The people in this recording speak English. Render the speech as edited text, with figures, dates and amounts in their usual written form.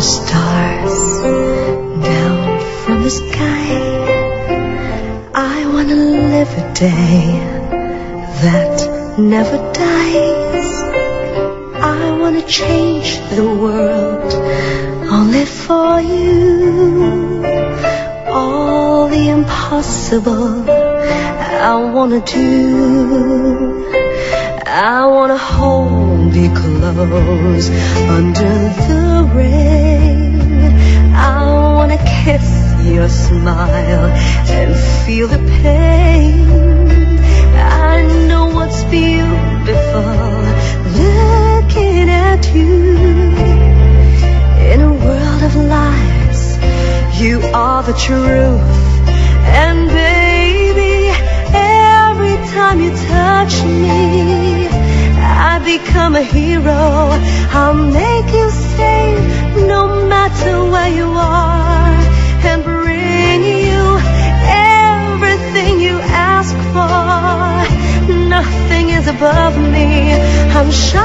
the stars down from the sky. I wanna live a day that never dies. I wanna change the world only for you. All the impossible I wanna do. I wanna hold you close under the rain. I wanna kiss your smile and feel the pain. I know what's beautiful looking at you. In a world of lies, you are the truth. And baby, every time you touch me, I become a hero. I'll make you safe no matter where you are, and bring you everything you ask for. Nothing is above me. I'm sure